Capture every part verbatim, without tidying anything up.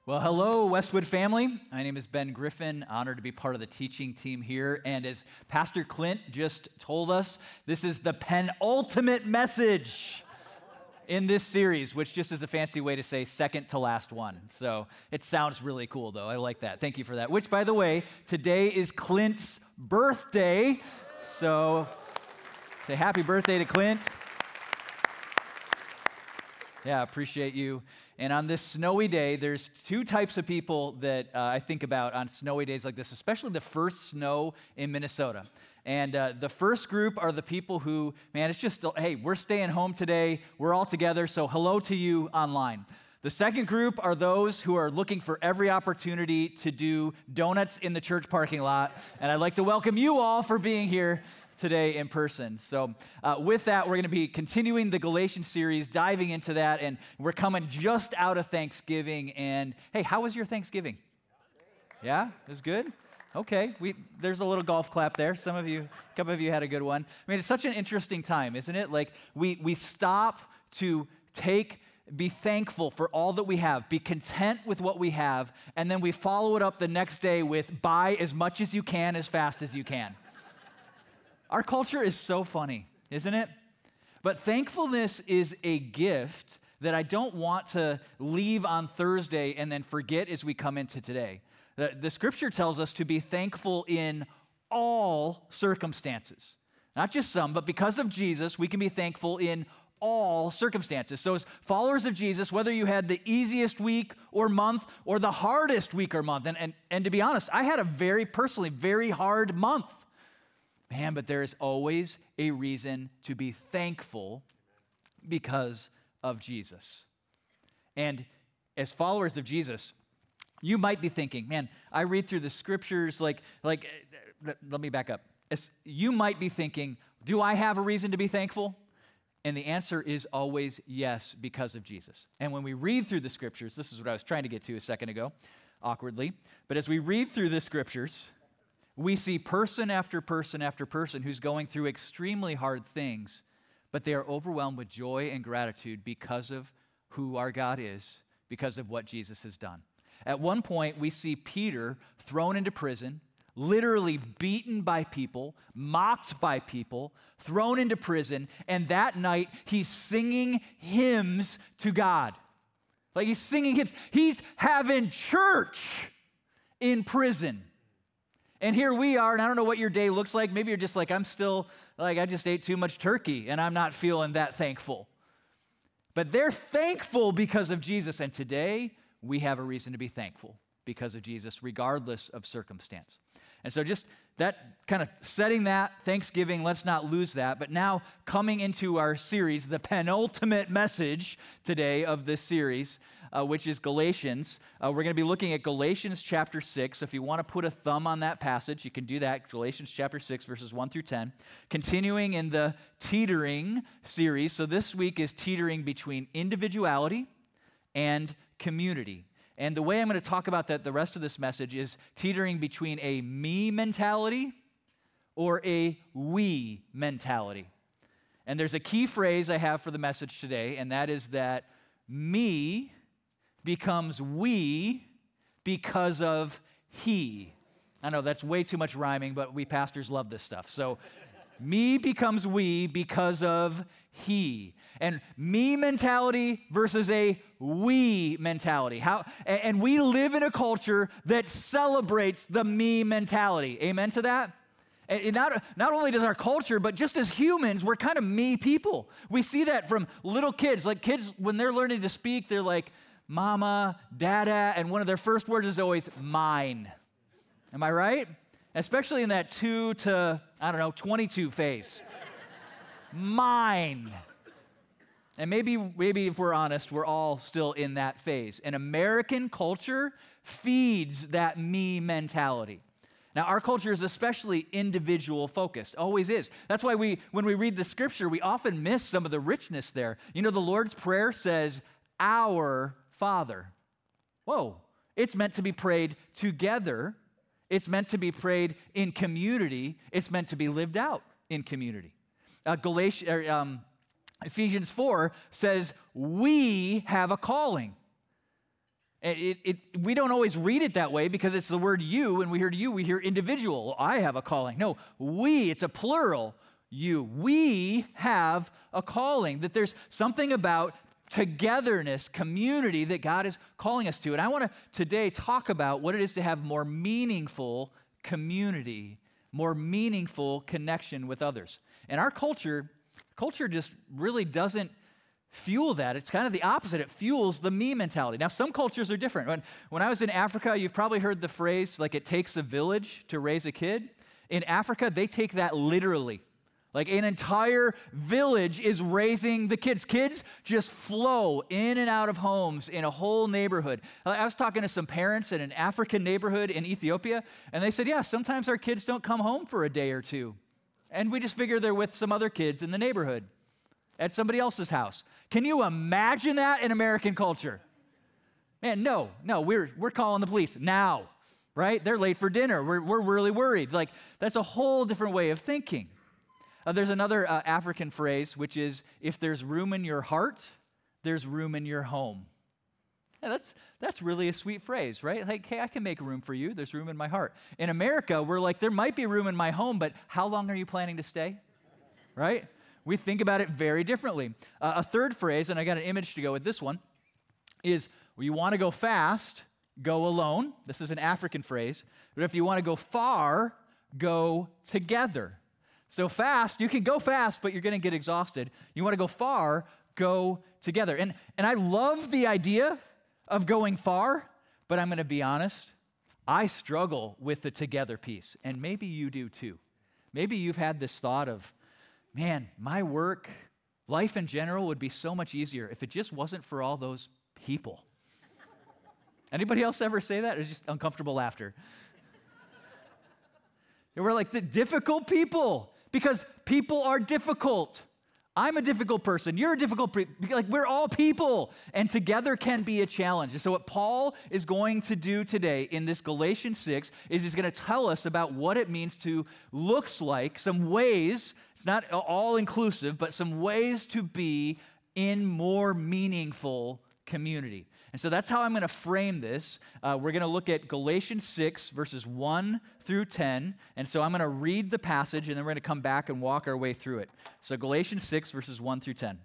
Well, hello, Westwood family. My name is Ben Griffin. Honored to be part of the teaching team here. And as Pastor Clint just told us, this is the penultimate message in this series, which just is a fancy way to say second to last one. So it sounds really cool, though. I like that. Thank you for that. Which, by the way, today is Clint's birthday. So say happy birthday to Clint. Yeah, appreciate you. And on this snowy day, there's two types of people that uh, I think about on snowy days like this, especially the first snow in Minnesota. And uh, the first group are the people who, man, it's just, hey, we're staying home today. We're all together, so hello to you online. The second group are those who are looking for every opportunity to do donuts in the church parking lot. And I'd like to welcome you all for being here today in person. So uh, with that, we're going to be continuing the Galatians series, diving into that, and we're coming just out of Thanksgiving. And hey, how was your Thanksgiving? Yeah, it was good? Okay, we, there's a little golf clap there. Some of you, a couple of you had a good one. I mean, it's such an interesting time, isn't it? Like, we we stop to take, be thankful for all that we have, be content with what we have, and then we follow it up the next day with buy as much as you can, as fast as you can. Our culture is so funny, isn't it? But thankfulness is a gift that I don't want to leave on Thursday and then forget as we come into today. The, the scripture tells us to be thankful in all circumstances. Not just some, but because of Jesus, we can be thankful in all circumstances. So as followers of Jesus, whether you had the easiest week or month or the hardest week or month, and, and, and to be honest, I had a very personally, very hard month. Man, but there is always a reason to be thankful because of Jesus. And as followers of Jesus, you might be thinking, man, I read through the scriptures, like, like, let me back up. As you might be thinking, do I have a reason to be thankful? And the answer is always yes, because of Jesus. And when we read through the scriptures, this is what I was trying to get to a second ago, awkwardly, but as we read through the scriptures, we see person after person after person who's going through extremely hard things, but they are overwhelmed with joy and gratitude because of who our God is, because of what Jesus has done. At one point, we see Peter thrown into prison, literally beaten by people, mocked by people, thrown into prison, and that night, he's singing hymns to God. Like he's singing hymns. He's having church in prison. And here we are, and I don't know what your day looks like. Maybe you're just like, I'm still, like, I just ate too much turkey, and I'm not feeling that thankful. But they're thankful because of Jesus, and today we have a reason to be thankful because of Jesus, regardless of circumstance. And so just that kind of setting that, Thanksgiving, let's not lose that. But now coming into our series, the penultimate message today of this series, uh, which is Galatians. Uh, we're going to be looking at Galatians chapter six. So if you want to put a thumb on that passage, you can do that. Galatians chapter six, verses one through ten. Continuing in the teetering series. So this week is teetering between individuality and community. And the way I'm going to talk about that the rest of this message is teetering between a me mentality or a we mentality. And there's a key phrase I have for the message today, and that is that me becomes we because of he. I know that's way too much rhyming, but we pastors love this stuff. So me becomes we because of he. And me mentality versus a we mentality. How? And we live in a culture that celebrates the me mentality. Amen to that? And not, not only does our culture, but just as humans, we're kind of me people. We see that from little kids. Like kids, when they're learning to speak, they're like, mama, dada, and one of their first words is always mine. Am I right? Especially in that two to, I don't know, twenty-two phase. Mine. And maybe, maybe if we're honest, we're all still in that phase. And American culture feeds that me mentality. Now, our culture is especially individual focused, always is. That's why we, when we read the scripture, we often miss some of the richness there. You know, the Lord's Prayer says, our Father. Whoa, it's meant to be prayed together. It's meant to be prayed in community. It's meant to be lived out in community. Uh, Galatians, er, um, Ephesians four says, we have a calling. It, it, we don't always read it that way because it's the word you, and we hear you, we hear individual. Well, I have a calling. No, we, it's a plural, you. We have a calling, that there's something about togetherness, community that God is calling us to. And I want to today talk about what it is to have more meaningful community, more meaningful connection with others. And our culture, culture just really doesn't fuel that. It's kind of the opposite. It fuels the me mentality. Now, some cultures are different. When, when I was in Africa, you've probably heard the phrase, like, it takes a village to raise a kid. In Africa, they take that literally. Like, an entire village is raising the kids. Kids just flow in and out of homes in a whole neighborhood. I was talking to some parents in an African neighborhood in Ethiopia, and they said, yeah, sometimes our kids don't come home for a day or two. And we just figure they're with some other kids in the neighborhood at somebody else's house. Can you imagine that in American culture? Man, no, no, we're, we're calling the police now, right? They're late for dinner. We're, we're really worried. Like, that's a whole different way of thinking. Uh, there's another uh, African phrase, which is, if there's room in your heart, there's room in your home. Yeah, that's, that's really a sweet phrase, right? Like, hey, I can make room for you. There's room in my heart. In America, we're like, there might be room in my home, but how long are you planning to stay? Right? We think about it very differently. Uh, a third phrase, and I got an image to go with this one, is, well, you want to go fast, go alone. This is an African phrase. But if you want to go far, go together. So fast, you can go fast, but you're going to get exhausted. You want to go far, go together. And, and I love the idea of going far, but I'm going to be honest, I struggle with the together piece, and maybe you do too. Maybe you've had this thought of, man, my work, life in general would be so much easier if it just wasn't for all those people. Anybody else ever say that? It's just uncomfortable laughter. And we're like the difficult people, because people are difficult. I'm a difficult person. You're a difficult person. Like, we're all people, and together can be a challenge. And so what Paul is going to do today in this Galatians six is he's going to tell us about what it means to, looks like, some ways, it's not all inclusive, but some ways to be in more meaningful community. And so that's how I'm going to frame this. Uh, we're going to look at Galatians six, verses one through ten. And so I'm going to read the passage, and then we're going to come back and walk our way through it. So Galatians six, verses one through ten.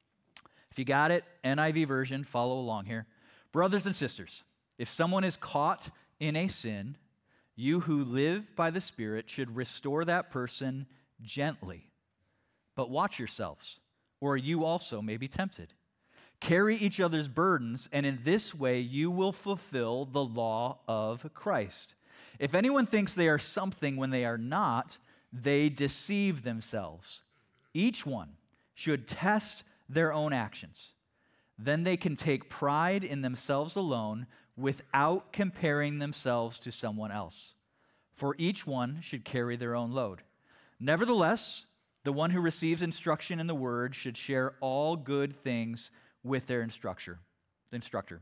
If you got it, N I V version, follow along here. Brothers and sisters, if someone is caught in a sin, you who live by the Spirit should restore that person gently. But watch yourselves, or you also may be tempted. Carry each other's burdens, and in this way you will fulfill the law of Christ. If anyone thinks they are something when they are not, they deceive themselves. Each one should test their own actions. Then they can take pride in themselves alone without comparing themselves to someone else. For each one should carry their own load. Nevertheless, the one who receives instruction in the word should share all good things with their instructor. instructor.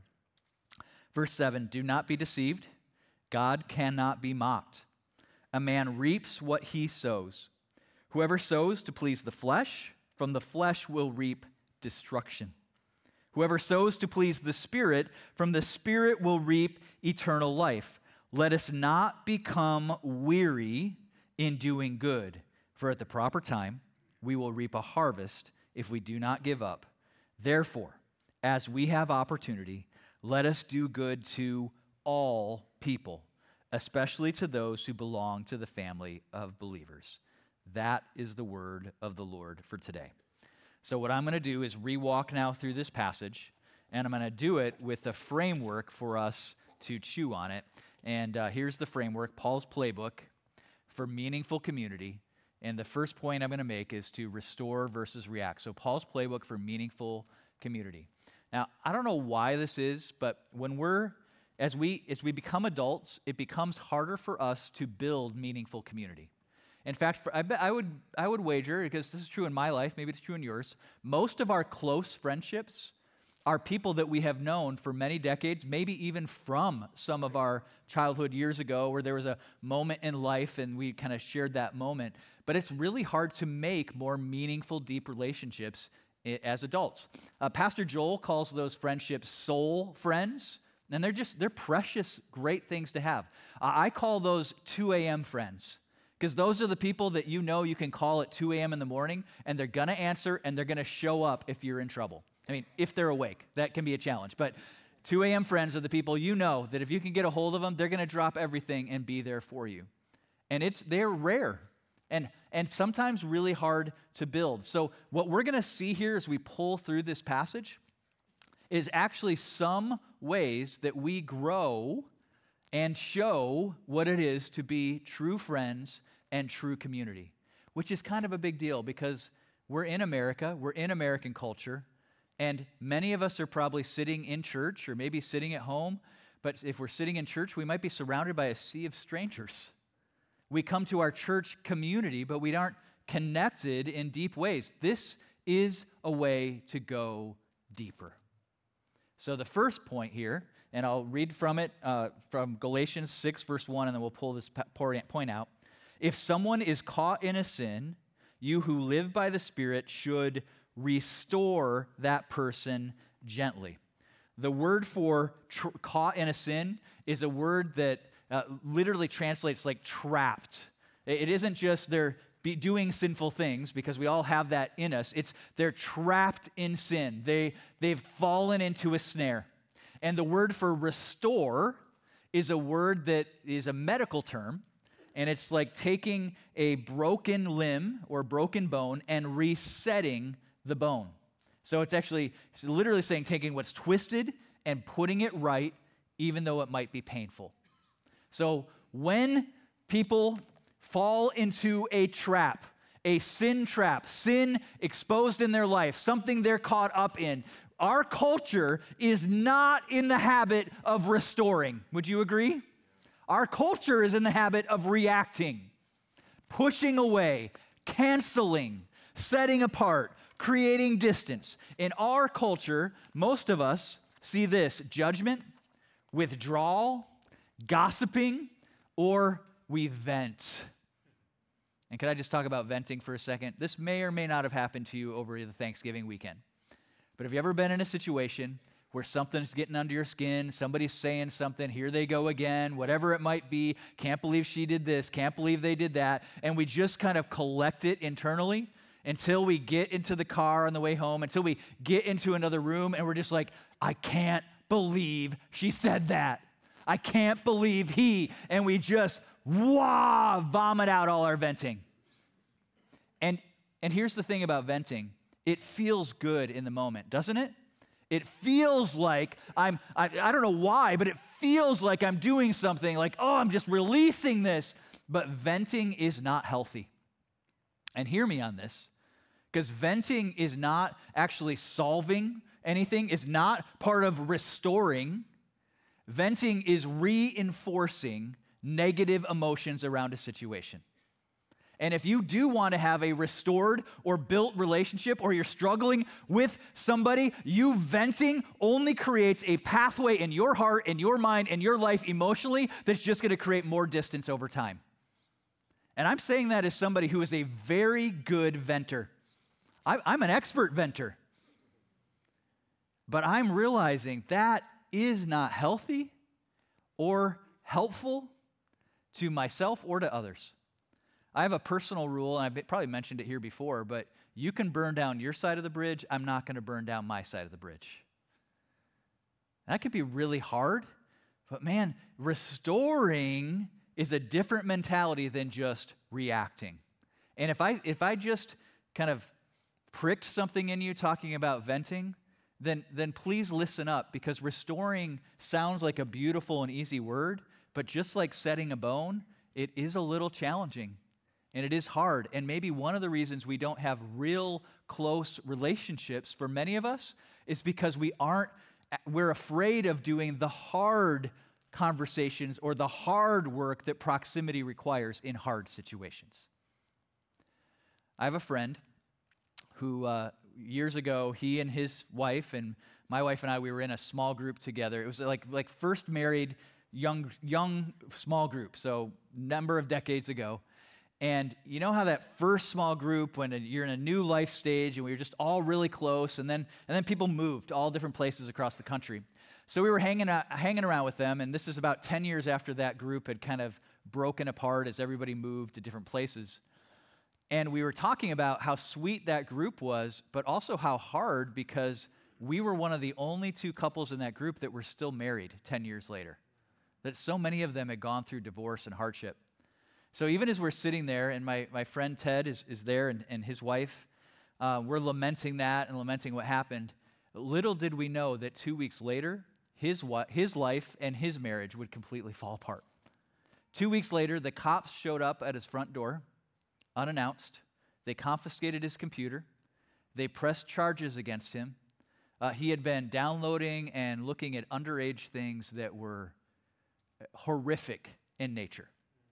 Verse seven, do not be deceived. God cannot be mocked. A man reaps what he sows. Whoever sows to please the flesh, from the flesh will reap destruction. Whoever sows to please the Spirit, from the Spirit will reap eternal life. Let us not become weary in doing good, for at the proper time we will reap a harvest if we do not give up. Therefore, as we have opportunity, let us do good to all people, especially to those who belong to the family of believers. That is the word of the Lord for today. So what I'm going to do is re-walk now through this passage, and I'm going to do it with a framework for us to chew on it. And uh, here's the framework, Paul's playbook for meaningful community. And the first point I'm going to make is to restore versus react. So Paul's playbook for meaningful community. Now, I don't know why this is, but when we're, as we as we become adults, it becomes harder for us to build meaningful community. In fact, for, I, bet I would I would wager, because this is true in my life, maybe it's true in yours, most of our close friendships are people that we have known for many decades, maybe even from some of our childhood years ago, where there was a moment in life and we kind of shared that moment. But it's really hard to make more meaningful, deep relationships as adults. Uh, Pastor Joel calls those friendships soul friends. And they're just, they're precious, great things to have. I I call those two a.m. friends, because those are the people that you know you can call at two a.m. in the morning, and they're going to answer, and they're going to show up if you're in trouble. I mean, if they're awake. That can be a challenge. But two a.m. friends are the people you know that if you can get a hold of them, they're going to drop everything and be there for you. And it's they're rare and, and sometimes really hard to build. So what we're going to see here as we pull through this passage is actually some ways that we grow and show what it is to be true friends and true community, which is kind of a big deal because we're in America, we're in American culture, and many of us are probably sitting in church or maybe sitting at home, but if we're sitting in church, we might be surrounded by a sea of strangers. We come to our church community, but we aren't connected in deep ways. This is a way to go deeper. So the first point here, and I'll read from it, uh, from Galatians six, verse one, and then we'll pull this point out. If someone is caught in a sin, you who live by the Spirit should restore that person gently. The word for tr- caught in a sin is a word that uh, literally translates like trapped. It isn't just they're be doing sinful things, because we all have that in us. It's they're trapped in sin. They, they've fallen into a snare. And the word for restore is a word that is a medical term, and it's like taking a broken limb or broken bone and resetting the bone. So it's actually it's literally saying taking what's twisted and putting it right, even though it might be painful. So when people fall into a trap, a sin trap, sin exposed in their life, something they're caught up in, our culture is not in the habit of restoring. Would you agree? Our culture is in the habit of reacting, pushing away, canceling, setting apart, creating distance. In our culture, most of us see this: judgment, withdrawal, gossiping, or we vent. And can I just talk about venting for a second? This may or may not have happened to you over the Thanksgiving weekend. But have you ever been in a situation where something's getting under your skin, somebody's saying something, here they go again, whatever it might be, can't believe she did this, can't believe they did that, and we just kind of collect it internally until we get into the car on the way home, until we get into another room, and we're just like, I can't believe she said that. I can't believe he, and we just, wah, vomit out all our venting. And, and here's the thing about venting. It feels good in the moment, doesn't it? It feels like I'm, I, I don't know why, but it feels like I'm doing something, like, oh, I'm just releasing this. But venting is not healthy. And hear me on this, because venting is not actually solving anything, is not part of restoring. Venting is reinforcing negative emotions around a situation. And if you do want to have a restored or built relationship, or you're struggling with somebody, you venting only creates a pathway in your heart, in your mind, in your life emotionally that's just going to create more distance over time. And I'm saying that as somebody who is a very good venter. I, I'm an expert venter. But I'm realizing that is not healthy or helpful to myself or to others. I have a personal rule, and I've probably mentioned it here before, but you can burn down your side of the bridge. I'm not going to burn down my side of the bridge. That could be really hard, but man, restoring is a different mentality than just reacting. And if I if I just kind of pricked something in you talking about venting, then, then please listen up, because restoring sounds like a beautiful and easy word, but just like setting a bone, it is a little challenging. And it is hard. And maybe one of the reasons we don't have real close relationships for many of us is because we aren't, we're afraid of doing the hard conversations or the hard work that proximity requires in hard situations. I have a friend who uh, years ago, he and his wife and my wife and I, we were in a small group together. It was like like first married, young young small group, so number of decades ago. And you know how that first small group, when you're in a new life stage and we were just all really close, and then and then people moved to all different places across the country. So we were hanging out, hanging around with them, and this is about ten years after that group had kind of broken apart as everybody moved to different places. And we were talking about how sweet that group was, but also how hard, because we were one of the only two couples in that group that were still married ten years later. That so many of them had gone through divorce and hardship. So even as we're sitting there, and my, my friend Ted is, is there, and, and his wife, uh, we're lamenting that and lamenting what happened. Little did we know that two weeks later, his, his life and his marriage would completely fall apart. Two weeks later, the cops showed up at his front door, unannounced. They confiscated his computer. They pressed charges against him. Uh, he had been downloading and looking at underage things that were horrific in nature.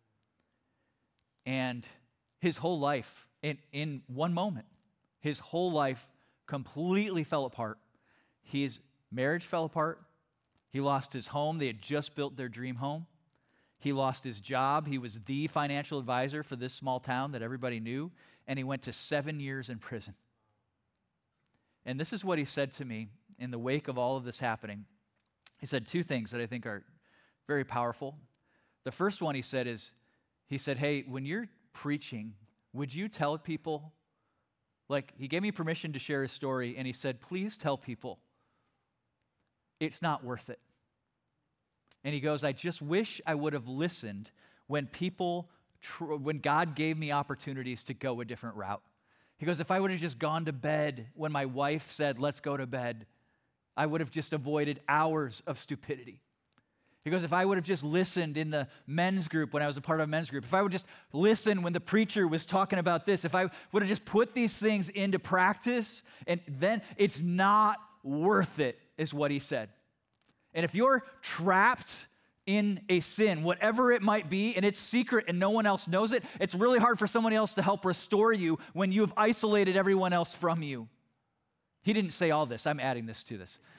And his whole life, in, in one moment, his whole life completely fell apart. His marriage fell apart. He lost his home. They had just built their dream home. He lost his job. He was the financial advisor for this small town that everybody knew, and he went to seven years in prison. And this is what he said to me in the wake of all of this happening. He said two things that I think are very powerful. The first one he said is, he said, hey, when you're preaching, would you tell people, like, he gave me permission to share his story, and he said, please tell people it's not worth it. And he goes, I just wish I would have listened when people, tr- when God gave me opportunities to go a different route. He goes, if I would have just gone to bed when my wife said, let's go to bed, I would have just avoided hours of stupidity. He goes, if I would have just listened in the men's group when I was a part of a men's group, if I would just listen when the preacher was talking about this, if I would have just put these things into practice, and then it's not worth it, is what he said. And if you're trapped in a sin, whatever it might be, and it's secret and no one else knows it, it's really hard for someone else to help restore you when you have isolated everyone else from you. He didn't say all this. I'm adding this to this.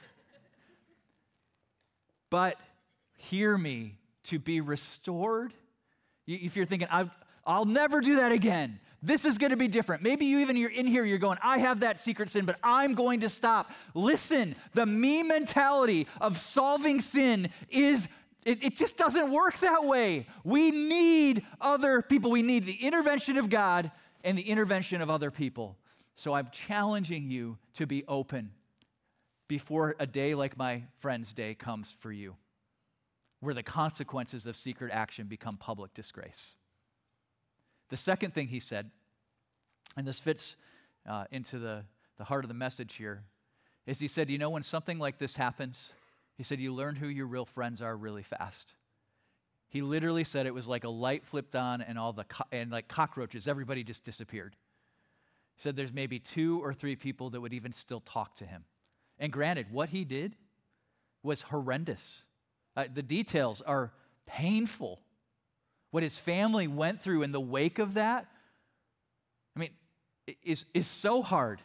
But hear me, to be restored, if you're thinking, I've, I'll never do that again. This is going to be different. Maybe you even you're in here, you're going, I have that secret sin, but I'm going to stop. Listen, the me mentality of solving sin is, it, it just doesn't work that way. We need other people. We need the intervention of God and the intervention of other people. So I'm challenging you to be open before a day like my friend's day comes for you, where the consequences of secret action become public disgrace. The second thing he said, and this fits uh, into the, the heart of the message here, is he said, you know, when something like this happens, he said, you learn who your real friends are really fast. He literally said it was like a light flipped on and all the co- and like cockroaches, everybody just disappeared. He said there's maybe two or three people that would even still talk to him. And granted, what he did was horrendous. Uh, the details are painful. What his family went through in the wake of that, I mean, is, is so hard.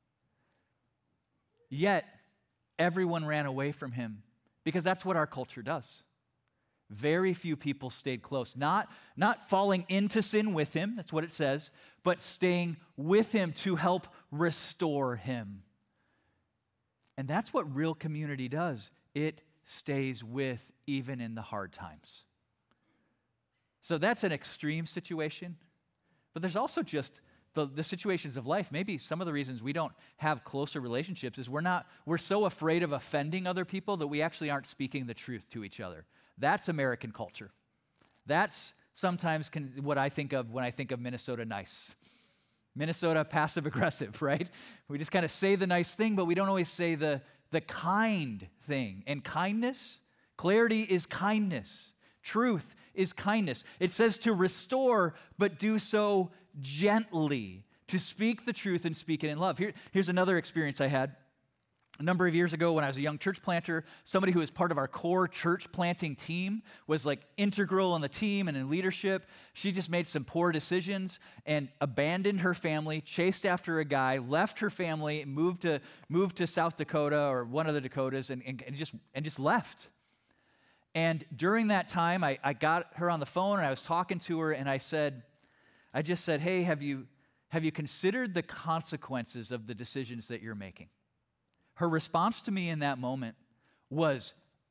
Yet, everyone ran away from him because that's what our culture does. Very few people stayed close, not, not falling into sin with him, that's what it says, but staying with him to help restore him. And that's what real community does. It stays with even in the hard times. So that's an extreme situation, but there's also just the, the situations of life. Maybe some of the reasons we don't have closer relationships is we're not, we're so afraid of offending other people that we actually aren't speaking the truth to each other. That's American culture. That's sometimes can, what I think of when I think of Minnesota nice. Minnesota passive aggressive, right? We just kind of say the nice thing, but we don't always say the, the kind thing. And kindness, clarity is kindness. Truth is kindness. It says to restore, but do so gently, to speak the truth and speak it in love. Here, here's another experience I had. A number of years ago when I was a young church planter, somebody who was part of our core church planting team was like integral on the team and in leadership. She just made some poor decisions and abandoned her family, chased after a guy, left her family, moved to moved to South Dakota or one of the Dakotas and, and, and just and just left. And during that time, I, I got her on the phone and I was talking to her and I said, I just said, hey, have you have you considered the consequences of the decisions that you're making? Her response to me in that moment was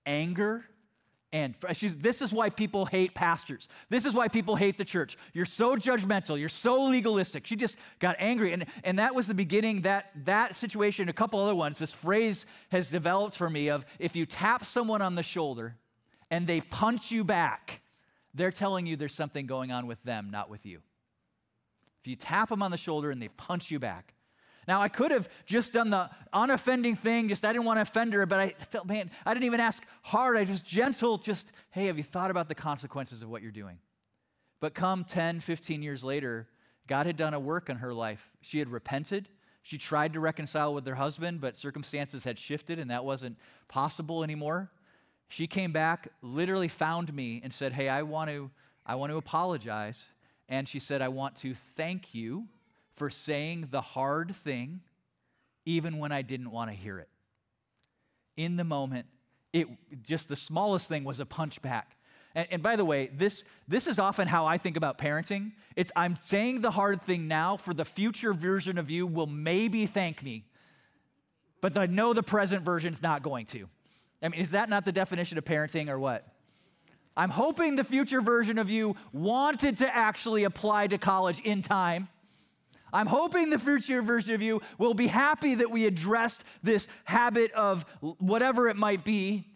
anger. And she's, this is why people hate pastors. This is why people hate the church. You're so judgmental. You're so legalistic. She just got angry. And, and that was the beginning, that, that situation, a couple other ones. This phrase has developed for me of if you tap someone on the shoulder and they punch you back, they're telling you there's something going on with them, not with you. If you tap them on the shoulder and they punch you back. Now, I could have just done the unoffending thing, just I didn't want to offend her, but I felt, man, I didn't even ask hard. I just gentle, just, hey, have you thought about the consequences of what you're doing? But come ten, fifteen years later, God had done a work in her life. She had repented. She tried to reconcile with her husband, but circumstances had shifted and that wasn't possible anymore. She came back, literally found me and said, hey, I want to, I want to apologize. And she said, I want to thank you for saying the hard thing, even when I didn't want to hear it. In the moment, it just the smallest thing was a punch back. And, and by the way, this, this is often how I think about parenting. It's I'm saying the hard thing now for the future version of you will maybe thank me, but I know the present version's not going to. I mean, is that not the definition of parenting or what? I'm hoping the future version of you wanted to actually apply to college in time. I'm hoping the future version of you will be happy that we addressed this habit of whatever it might be.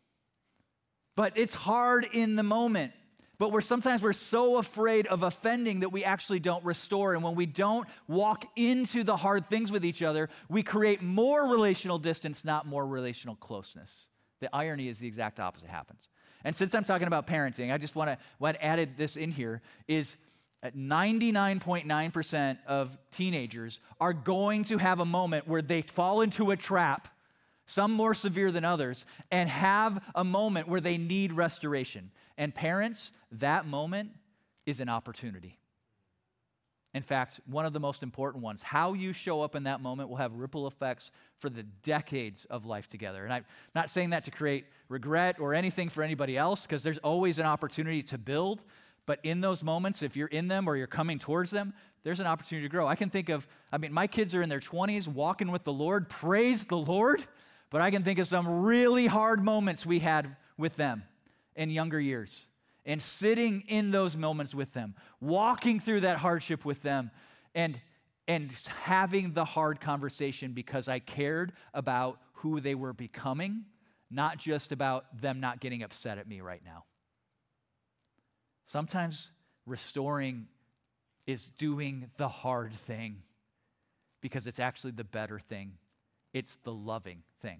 But it's hard in the moment. But we're sometimes we're so afraid of offending that we actually don't restore. And when we don't walk into the hard things with each other, we create more relational distance, not more relational closeness. The irony is the exact opposite happens. And since I'm talking about parenting, I just want to, what added this in here is ninety-nine point nine percent of teenagers are going to have a moment where they fall into a trap, some more severe than others, and have a moment where they need restoration. And parents, that moment is an opportunity. In fact, one of the most important ones. How you show up in that moment will have ripple effects for the decades of life together. And I'm not saying that to create regret or anything for anybody else, because there's always an opportunity to build. But in those moments, if you're in them or you're coming towards them, there's an opportunity to grow. I can think of, I mean, my kids are in their twenties walking with the Lord. Praise the Lord. But I can think of some really hard moments we had with them in younger years. And sitting in those moments with them, walking through that hardship with them, and, and having the hard conversation because I cared about who they were becoming, not just about them not getting upset at me right now. Sometimes restoring is doing the hard thing because it's actually the better thing. It's the loving thing.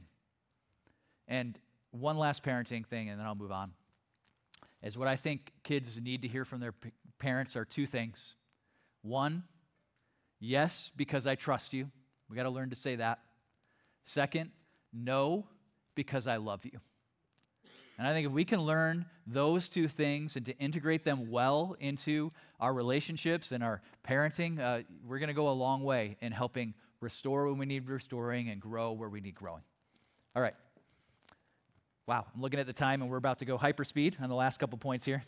And one last parenting thing, and then I'll move on, is what I think kids need to hear from their p- parents are two things. One, yes, because I trust you. We got to learn to say that. Second, no, because I love you. And I think if we can learn those two things and to integrate them well into our relationships and our parenting, uh, we're going to go a long way in helping restore when we need restoring and grow where we need growing. All right. Wow, I'm looking at the time and we're about to go hyperspeed on the last couple points here.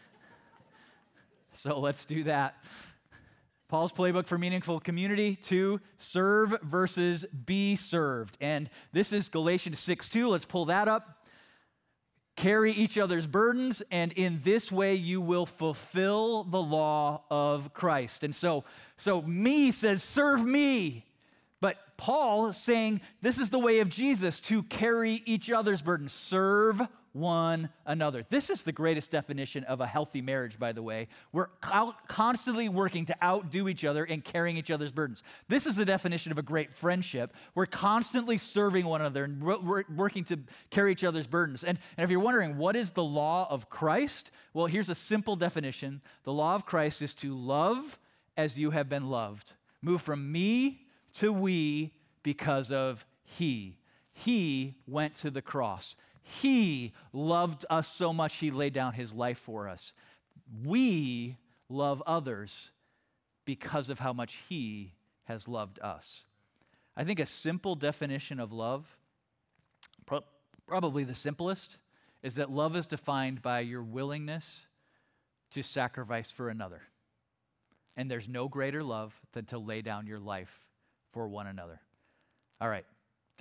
So let's do that. Paul's playbook for meaningful community, two, serve versus be served. And this is Galatians six two. Let's pull that up. Carry each other's burdens, and in this way you will fulfill the law of Christ. And so, so me says, serve me. But Paul is saying this is the way of Jesus, to carry each other's burdens. Serve one another. This is the greatest definition of a healthy marriage, by the way. We're out constantly working to outdo each other and carrying each other's burdens. This is the definition of a great friendship. We're constantly serving one another and we're working to carry each other's burdens. And, and if you're wondering, what is the law of Christ? Well, here's a simple definition. The law of Christ is to love as you have been loved. Move from me to we because of he. He went to the cross. He loved us so much, he laid down his life for us. We love others because of how much he has loved us. I think a simple definition of love, pro- probably the simplest, is that love is defined by your willingness to sacrifice for another. And there's no greater love than to lay down your life for one another. All right. There's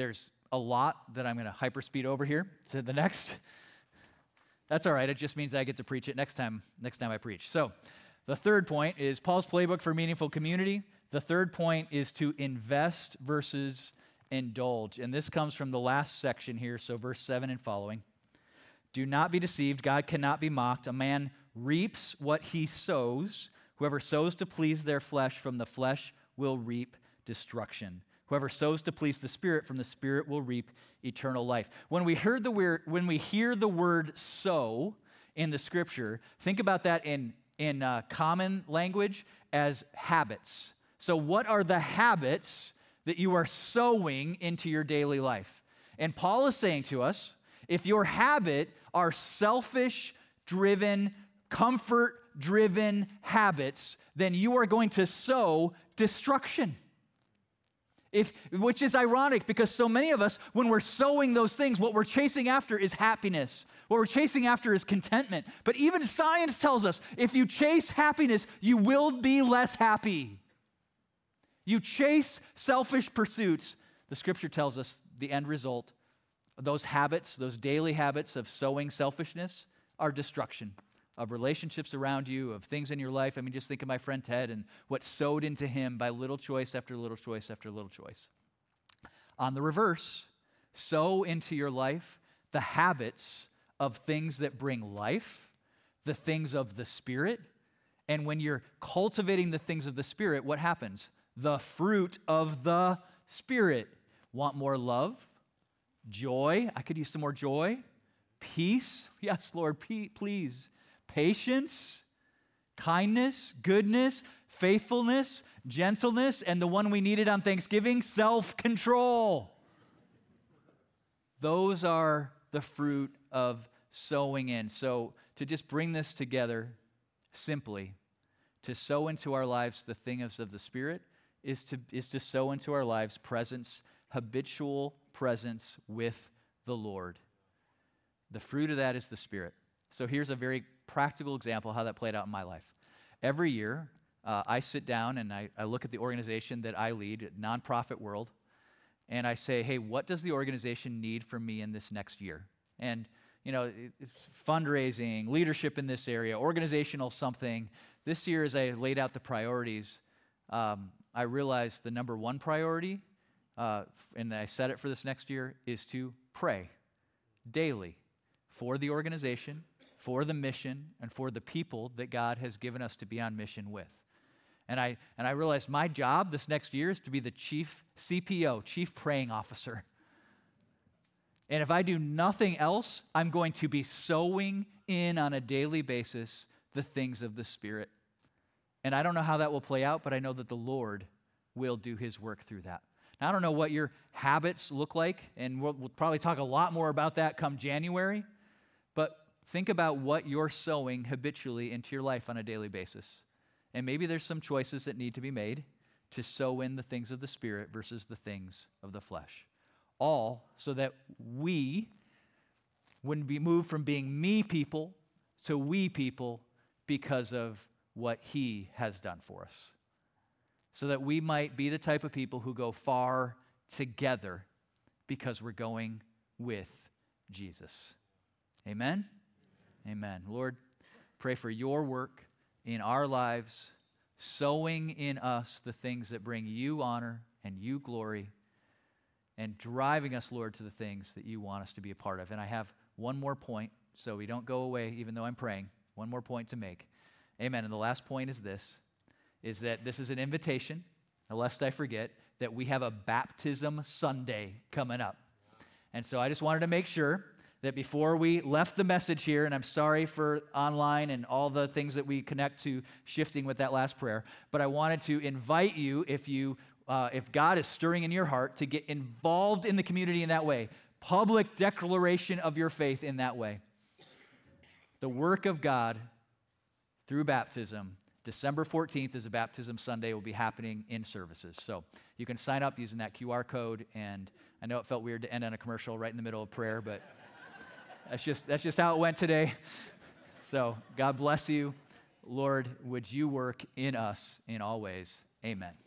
a lot that I'm going to hyperspeed over here to the next. That's all right. It just means I get to preach it next time, next time I preach. So the third point is Paul's playbook for meaningful community. The third point is to invest versus indulge. And this comes from the last section here, so verse seven and following. Do not be deceived. God cannot be mocked. A man reaps what he sows. Whoever sows to please their flesh from the flesh will reap destruction. Whoever sows to please the Spirit from the Spirit will reap eternal life. When we heard the word, when we hear the word sow in the Scripture, think about that in, in uh, common language as habits. So what are the habits that you are sowing into your daily life? And Paul is saying to us, if your habit are selfish-driven, comfort-driven habits, then you are going to sow destruction. If, which is ironic because so many of us, when we're sowing those things, what we're chasing after is happiness. What we're chasing after is contentment. But even science tells us if you chase happiness, you will be less happy. You chase selfish pursuits. The Scripture tells us the end result of those habits, those daily habits of sowing selfishness, are destruction of relationships around you, of things in your life. I mean, just think of my friend Ted and what sowed into him by little choice after little choice after little choice. On the reverse, sow into your life the habits of things that bring life, the things of the Spirit. And when you're cultivating the things of the Spirit, what happens? The fruit of the Spirit. Want more love? Joy? I could use some more joy. Peace? Yes, Lord, p- please. Patience, kindness, goodness, faithfulness, gentleness, and the one we needed on Thanksgiving, self-control. Those are the fruit of sowing in. So to just bring this together simply, to sow into our lives the things of the Spirit is to, is to sow into our lives presence, habitual presence with the Lord. The fruit of that is the Spirit. So here's a very practical example of how that played out in my life. Every year, uh, I sit down and I, I look at the organization that I lead, nonprofit world, and I say, hey, what does the organization need from me in this next year? And, you know, it's fundraising, leadership in this area, organizational something. This year, as I laid out the priorities, um, I realized the number one priority, uh, and I set it for this next year, is to pray daily for the organization, for the mission, and for the people that God has given us to be on mission with. And I and I realized my job this next year is to be the chief C P O, chief praying officer. And if I do nothing else, I'm going to be sowing in on a daily basis the things of the Spirit. And I don't know how that will play out, but I know that the Lord will do His work through that. Now, I don't know what your habits look like, and we'll, we'll probably talk a lot more about that come January, but think about what you're sowing habitually into your life on a daily basis. And maybe there's some choices that need to be made to sow in the things of the Spirit versus the things of the flesh. All so that we wouldn't be moved from being me people to we people because of what He has done for us. So that we might be the type of people who go far together because we're going with Jesus. Amen? Amen. Lord, pray for your work in our lives, sowing in us the things that bring you honor and you glory, and driving us, Lord, to the things that you want us to be a part of. And I have one more point, so we don't go away, even though I'm praying. One more point to make. Amen. And the last point is this, is that this is an invitation, lest I forget, that we have a baptism Sunday coming up. And so I just wanted to make sure that before we left the message here, and I'm sorry for online and all the things that we connect to shifting with that last prayer, but I wanted to invite you, if you, uh, if God is stirring in your heart, to get involved in the community in that way. Public declaration of your faith in that way. The work of God through baptism. December fourteenth is a baptism Sunday. It will be happening in services. So you can sign up using that Q R code, and I know it felt weird to end on a commercial right in the middle of prayer, but That's just that's just how it went today. So God bless you. Lord, would you work in us in all ways. Amen.